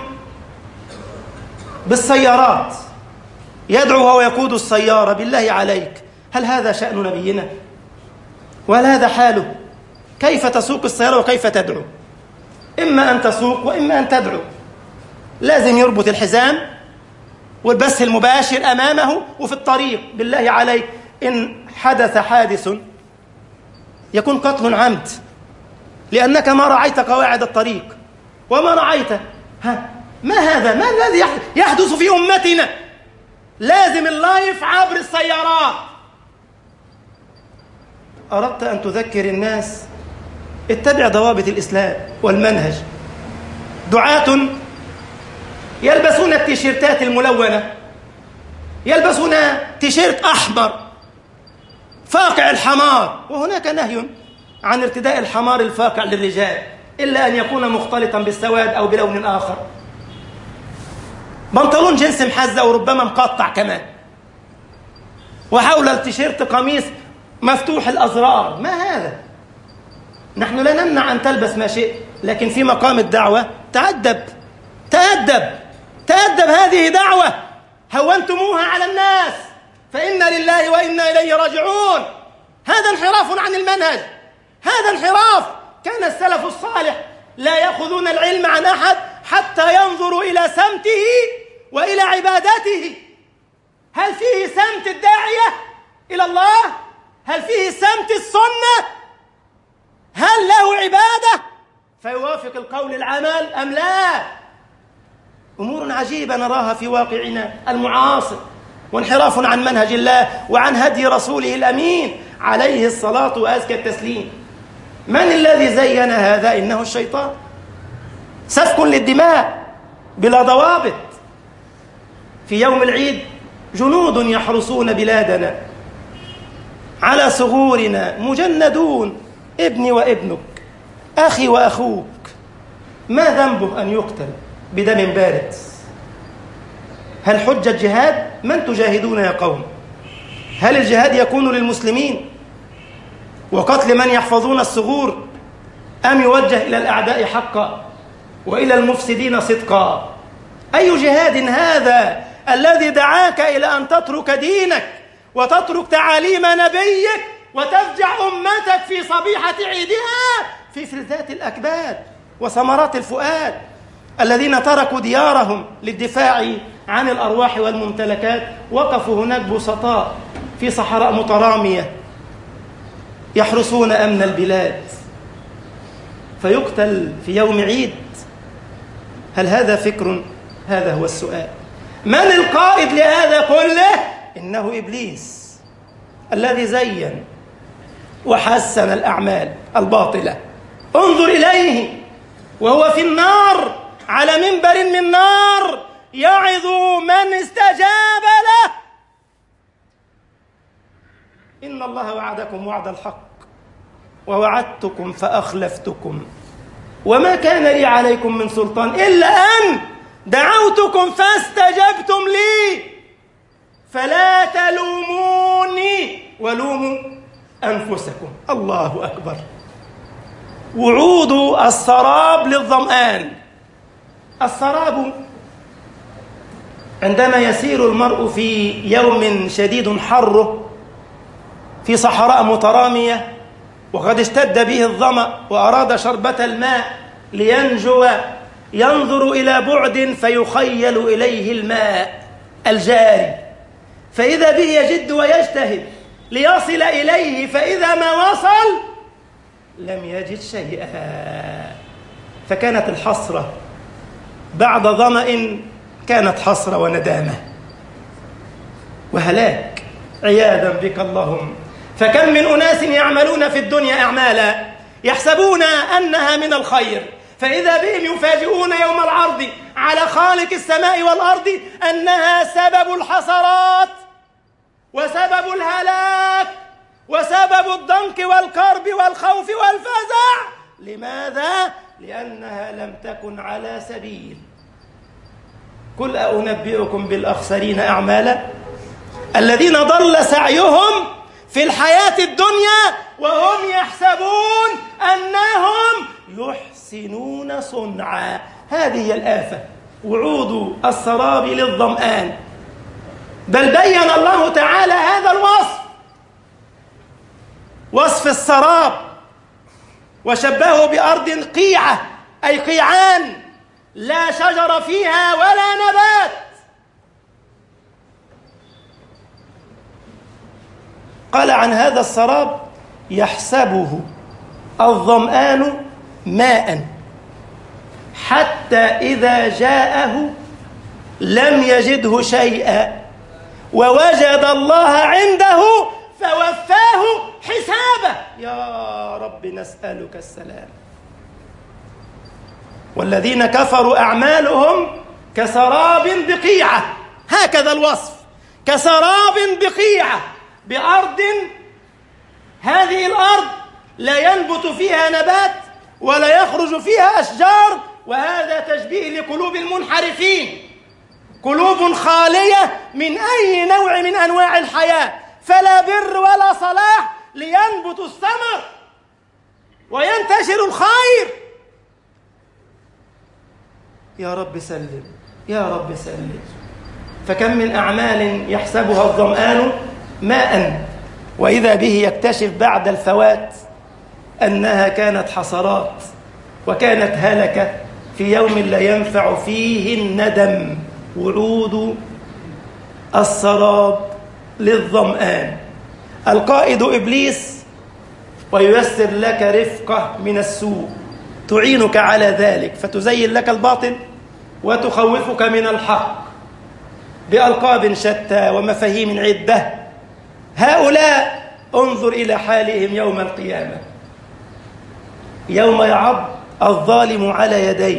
بالسيارات، يدعو وهو يقود السيارة. بالله عليك، هل هذا شأن نبينا؟ وهل هذا حاله؟ كيف تسوق السيارة وكيف تدعو؟ إما أن تسوق وإما أن تدعو. لازم يربط الحزام والبث المباشر أمامه وفي الطريق. بالله عليك، إن حدث حادث يكون قتل عمد لأنك ما رعيت قواعد الطريق وما رعيت ما هذا؟ ما الذي يحدث في أمتنا؟ لازم اللايف عبر السيارات. أردت أن تذكر الناس: اتبع ضوابط الإسلام والمنهج. دعاة يلبسون التيشيرتات الملونة، يلبسون تيشيرت أحمر فاقع الحمار، وهناك نهي عن ارتداء الحمار الفاقع للرجال إلا أن يكون مختلطا بالسواد أو بلون آخر. بنطلون جنس محزق وربما مقطع كمان، وحول التيشيرت قميص مفتوح الأزرار. ما هذا؟ نحن لا نمنع أن تلبس ما شئت، لكن في مقام الدعوة تأدب تأدب تأدب. هذه دعوة هونتموها على الناس، فإنا لله وإنا إليه راجعون. هذا انحراف عن المنهج، هذا انحراف. كان السلف الصالح لا يأخذون العلم عن أحد حتى ينظروا إلى سمته وإلى عبادته. هل فيه سمت الداعية إلى الله؟ هل فيه سمت السنة؟ هل له عبادة فيوافق القول العمل أم لا؟ أمور عجيبة نراها في واقعنا المعاصر، وانحراف عن منهج الله وعن هدي رسوله الأمين عليه الصلاة وأزكى التسليم. من الذي زين هذا؟ إنه الشيطان. سفك للدماء بلا ضوابط. في يوم العيد جنود يحرسون بلادنا على ثغورنا، مجندون، ابني وابنك، أخي وأخوك. ما ذنبه أن يقتل بدم بارد؟ هل حجة جهاد؟ من تجاهدون يا قوم؟ هل الجهاد يكون للمسلمين وقتل من يحفظون الثغور، أم يوجه إلى الأعداء حقا وإلى المفسدين صدقا؟ أي جهاد هذا الذي دعاك إلى أن تترك دينك وتترك تعاليم نبيك وتفجع أمتك في صبيحة عيدها في فلذات الأكباد وثمرات الفؤاد، الذين تركوا ديارهم للدفاع عن الأرواح والممتلكات، وقفوا هناك بسطاء في صحراء مترامية يحرسون أمن البلاد، فيقتل في يوم عيد. هل هذا فكر؟ هذا هو السؤال. من القائد لهذا كله؟ إنه إبليس الذي زين وحسن الأعمال الباطلة. انظر إليه وهو في النار على منبر من نار يعظ من استجاب له. إن الله وعدكم وعد الحق ووعدتكم فأخلفتكم وما كان لي عليكم من سلطان إلا أن دعوتكم فاستجبتم لي فلا تلوموني ولوموا أنفسكم. الله أكبر. وعود السراب للظمآن. السراب عندما يسير المرء في يوم شديد حره في صحراء مترامية وقد اشتد به الظمأ وأراد شربة الماء لينجو، ينظر إلى بعد فيخيل إليه الماء الجاري، فإذا به يجد ويجتهد ليصل إليه، فإذا ما وصل لم يجد شيئا. فكانت الحسرة بعد ظمأ كانت حسرة وندامة وهلاك عياذا بك اللهم. فكم من أناس يعملون في الدنيا أعمالا يحسبون أنها من الخير، فإذا بهم يفاجئون يوم العرض على خالق السماء والأرض أنها سبب الحسرات وسبب الهلاك وسبب الضنك والكرب والخوف والفزع. لماذا؟ لأنها لم تكن على سبيل. قل أنبئكم بالأخسرين أعمالا الذين ضل سعيهم في الحياة الدنيا وهم يحسبون أنهم يحسنون صنعا. هذه هي الآفة، وعود السراب للظمآن. بل بين الله تعالى هذا الوصف، وصف السراب، وشبهه بأرض قيعة، أي قيعان لا شجر فيها ولا نبات. قال عن هذا السراب يحسبه الظمآن ماء حتى إذا جاءه لم يجده شيئا ووجد الله عنده فوفاه حسابه. يا رب نسألك السلام. والذين كفروا أعمالهم كسراب بقيعة، هكذا الوصف، كسراب بقيعة، بأرض هذه الأرض لا ينبت فيها نبات ولا يخرج فيها أشجار. وهذا تشبيه لقلوب المنحرفين، قلوب خالية من أي نوع من أنواع الحياة، فلا بر ولا صلاح لينبت الثمر وينتشر الخير. يا رب سلم، يا رب سلم. فكم من أعمال يحسبها الظمآن ماء وإذا به يكتشف بعد الفوات أنها كانت حسرات وكانت هلكة في يوم لا ينفع فيه الندم. وعود السراب للظمآن. القائد إبليس وييسر لك رفقة من السوء تعينك على ذلك، فتزين لك الباطل وتخوفك من الحق بألقاب شتى ومفاهيم عدة. هؤلاء انظر إلى حالهم يوم القيامة، يوم يعض الظالم على يديه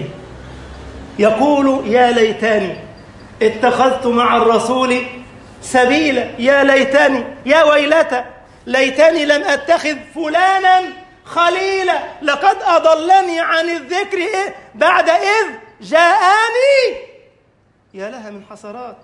يقول يا ليتني اتخذت مع الرسول سبيلا، يا ليتني، يا ويلتى ليتني لم أتخذ فلانا خليلا لقد أضلني عن الذكر بعد إذ جاءني. يا لها من حسرات.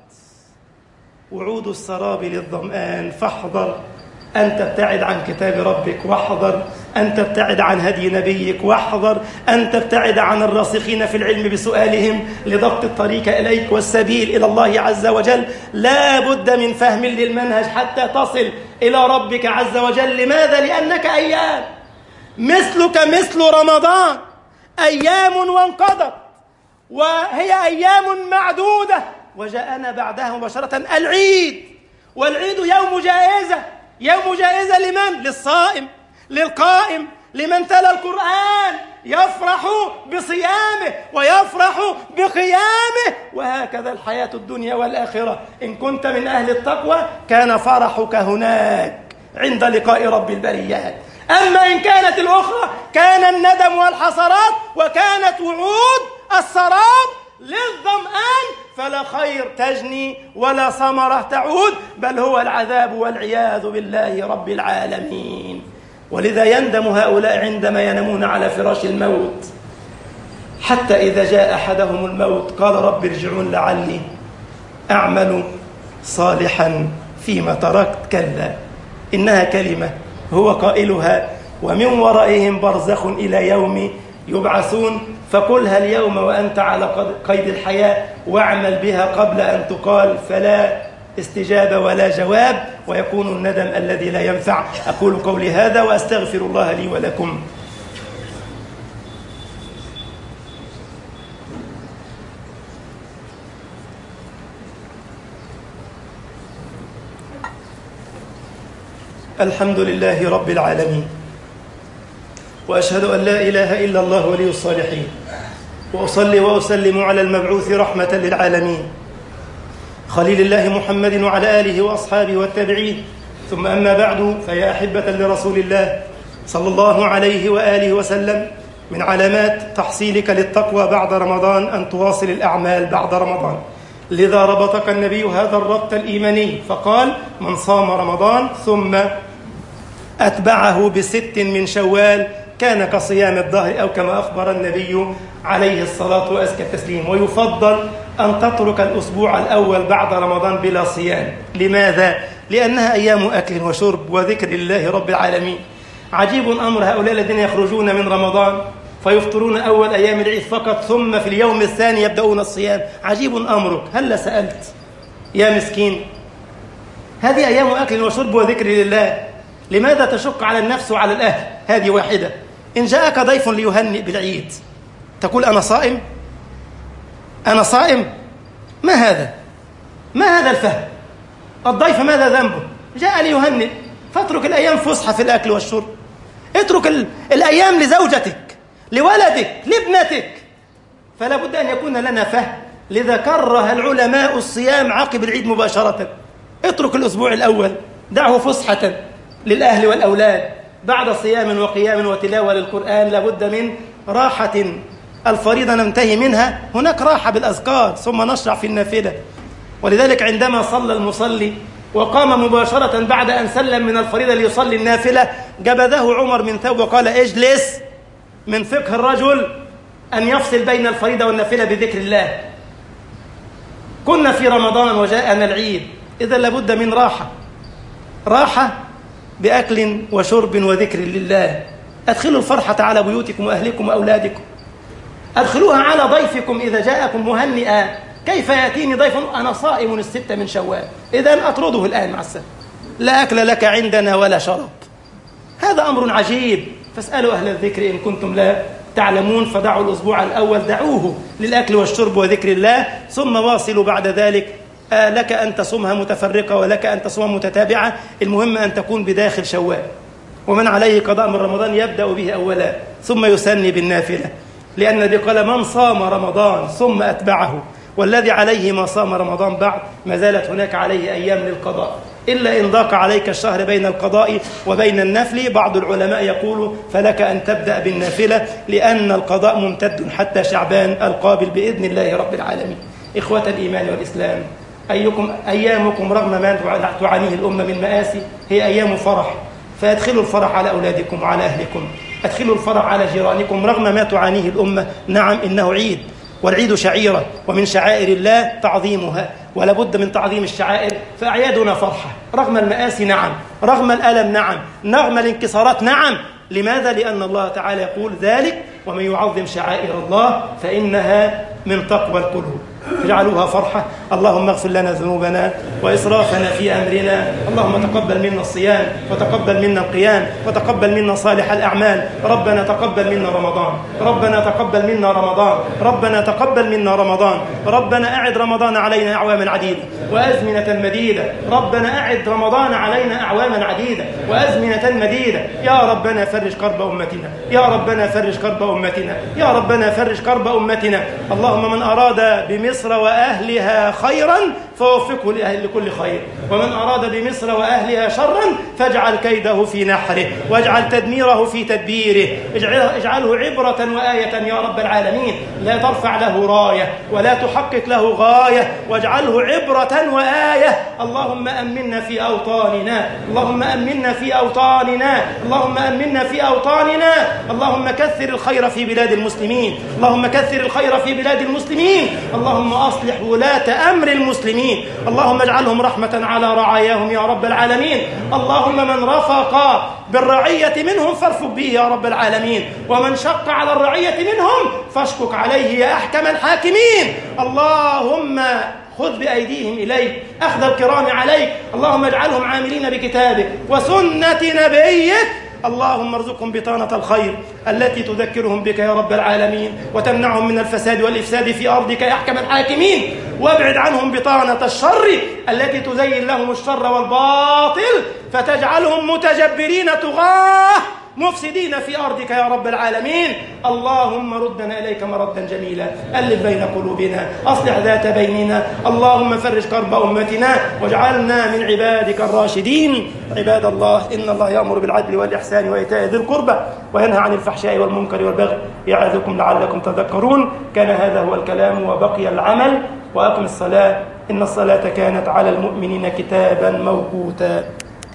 وعود السراب للظمآن. فاحذر أن تبتعد عن كتاب ربك، واحذر أن تبتعد عن هدي نبيك، واحذر أن تبتعد عن الراسخين في العلم بسؤالهم لضبط الطريق إليك والسبيل إلى الله عز وجل. لا بد من فهم للمنهج حتى تصل إلى ربك عز وجل. لماذا؟ لأنك أيام مثلك مثل رمضان، أيام وانقضت وهي أيام معدودة، وجاءنا بعدها مباشرة العيد. والعيد يوم جائزة، يوم جائزة لمن؟ للصائم، للقائم، لمن تلا القرآن يفرح بصيامه ويفرح بقيامه. وهكذا الحياة الدنيا والآخرة. إن كنت من أهل التقوى كان فرحك هناك عند لقاء رب البريات. أما إن كانت الأخرى كان الندم والحسرات وكانت وعود السراب للظمآن، فلا خير تجني ولا ثمرة تعود، بل هو العذاب والعياذ بالله رب العالمين. ولذا يندم هؤلاء عندما ينامون على فراش الموت حتى إذا جاء أحدهم الموت قال رب ارجعون لعلي أعمل صالحا فيما تركت كلا إنها كلمة هو قائلها ومن ورائهم برزخ إلى يوم يبعثون فقلها اليوم وأنت على قيد الحياة واعمل بها قبل أن تقال فلا استجابة ولا جواب ويكون الندم الذي لا ينفع. أقول قولي هذا وأستغفر الله لي ولكم. الحمد لله رب العالمين وأشهد أن لا إله إلا الله ولي الصالحين وأصلي وأسلم على المبعوث رحمة للعالمين خليل الله محمد وعلى آله وأصحابه والتابعين ثم أما بعد فيا أحبة لرسول الله صلى الله عليه وآله وسلم من علامات تحصيلك للتقوى بعد رمضان أن تواصل الأعمال بعد رمضان. لذا ربطك النبي هذا الربط الإيماني فقال من صام رمضان ثم أتبعه ب6 من شوال كان كصيام الدهر أو كما أخبر النبي عليه الصلاة وأزكى التسليم. ويفضل أن تترك الأسبوع الأول بعد رمضان بلا صيام. لماذا؟ لأنها أيام أكل وشرب وذكر لله رب العالمين. عجيب أمر هؤلاء الذين يخرجون من رمضان فيفطرون أول أيام العيد فقط ثم في اليوم الثاني يبدأون الصيام. عجيب أمرك. هل سألت يا مسكين؟ هذه أيام أكل وشرب وذكر لله، لماذا تشق على النفس وعلى الأهل؟ هذه واحدة. إن جاءك ضيف ليهنئ بالعيد تقول أنا صائم؟ أنا صائم؟ ما هذا؟ ما هذا الفهم؟ الضيف ماذا ذنبه؟ جاء ليهنئ، فاترك الأيام فسحة في الأكل والشرب. اترك الأيام لزوجتك، لولدك، لابنتك. فلا بد أن يكون لنا فهم. لذا كره العلماء الصيام عقب العيد مباشرة. اترك الأسبوع الأول، دعه فسحة للأهل والأولاد بعد صيام وقيام وتلاوة للقرآن. لابد من راحة. الفريضة ننتهي منها، هناك راحة بالأذكار ثم نشرع في النافلة. ولذلك عندما صلى المصلي وقام مباشرة بعد أن سلم من الفريضة ليصلي النافلة جبذه عمر من ثوب وقال اجلس. من فقه الرجل أن يفصل بين الفريضة والنافلة بذكر الله. كنا في رمضان وجاءنا العيد، إذا لابد من راحة بأكل وشرب وذكر لله. أدخلوا الفرحة على بيوتكم وأهلكم وأولادكم، أدخلوها على ضيفكم إذا جاءكم مهنئا. كيف يأتيني ضيف أنا صائم 6 من شوال؟ إذن أطرده الآن مع السلامة، لا أكل لك عندنا ولا شراب. هذا أمر عجيب. فاسألوا أهل الذكر إن كنتم لا تعلمون. فدعوا الأسبوع الأول دعوه للأكل والشرب وذكر الله ثم واصلوا بعد ذلك. لك أن تصومها متفرقة ولك أن تصوم متتابعة، المهم أن تكون بداخل شوال. ومن عليه قضاء من رمضان يبدأ به أولا ثم يسني بالنافلة، لأن النبي قال من صام رمضان ثم أتبعه، والذي عليه ما صام رمضان بعد ما زالت هناك عليه أيام للقضاء، إلا إن ضاق عليك الشهر بين القضاء وبين النفل. بعض العلماء يقول فلك أن تبدأ بالنافلة لأن القضاء ممتد حتى شعبان القابل بإذن الله رب العالمين. إخوة الإيمان والإسلام، أيامكم رغم ما تعانيه الأمة من مآسي هي أيام فرح، فأدخلوا الفرح على أولادكم وعلى أهلكم، أدخلوا الفرح على جيرانكم رغم ما تعانيه الأمة. نعم إنه عيد، والعيد شعيرة ومن شعائر الله تعظيمها، ولا بد من تعظيم الشعائر. فأعيادنا فرحة رغم المآسي، نعم، رغم الألم، نعم، رغم الانكسارات، نعم. لماذا؟ لأن الله تعالى يقول ذلك ومن يعظم شعائر الله فإنها من تقوى القلوب. اجعلوها فرحة. اللهم اغفر لنا ذنوبنا وإسرافنا في أمرنا. اللهم تقبل منا الصيام وتقبل منا القيام وتقبل منا صالح الأعمال. ربنا تقبل منا رمضان، ربنا تقبل منا رمضان، ربنا تقبل منا رمضان. ربنا أعد رمضان علينا أعواما عديدة وأزمنة مديدة. ربنا أعد رمضان علينا أعواما عديدة وأزمنة مديدة. يا ربنا فرج كرب أمتنا، يا ربنا فرج كرب أمتنا، يا ربنا فرج كرب أمتنا. اللهم من أراد بمصر وأهلها خيرا فوفقه لكل خير، ومن أراد بمصر وأهلها شرا فاجعل كيده في نحره واجعل تدميره في تدبيره، اجعله عبرة وآية يا رب العالمين، لا ترفع له راية ولا تحقق له غاية، واجعله عبرة وآية. اللهم أمنا في أوطاننا، اللهم أمنا في أوطاننا، اللهم أمنا في أوطاننا، اللهم كثر الخير في بلاد المسلمين، اللهم كثر الخير في بلاد المسلمين، اللهم أصلح ولاة أمر المسلمين، اللهم اجعلهم رحمة على رعاياهم يا رب العالمين. اللهم من رفق بالرعية منهم فارفق به يا رب العالمين، ومن شق على الرعية منهم فاشكك عليه يا أحكم الحاكمين. اللهم خذ بأيديهم إليك أخذ الكرام عليك، اللهم اجعلهم عاملين بكتابك وسنة نبيك، اللهم ارزقهم بطانة الخير التي تذكرهم بك يا رب العالمين وتمنعهم من الفساد والإفساد في أرضك يا أحكم الحاكمين، وابعد عنهم بطانة الشر التي تزين لهم الشر والباطل فتجعلهم متجبرين طغاة مفسدين في أرضك يا رب العالمين. اللهم ردنا إليك مردا جميلا، ألف بين قلوبنا، أصلح ذات بيننا، اللهم فرج كرب أمتنا واجعلنا من عبادك الراشدين. عباد الله، إن الله يأمر بالعدل والإحسان وإيتاء ذي القربى وينهى عن الفحشاء والمنكر والبغي يعظكم لعلكم تذكرون. كان هذا هو الكلام وبقي العمل، وأقم الصلاة إن الصلاة كانت على المؤمنين كتابا موقوتا.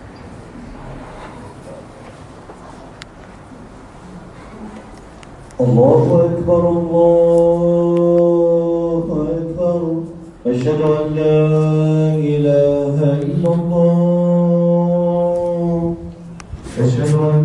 الله أكبر الله أكبر، أشهد أن لا إله إلا الله، أشهد أن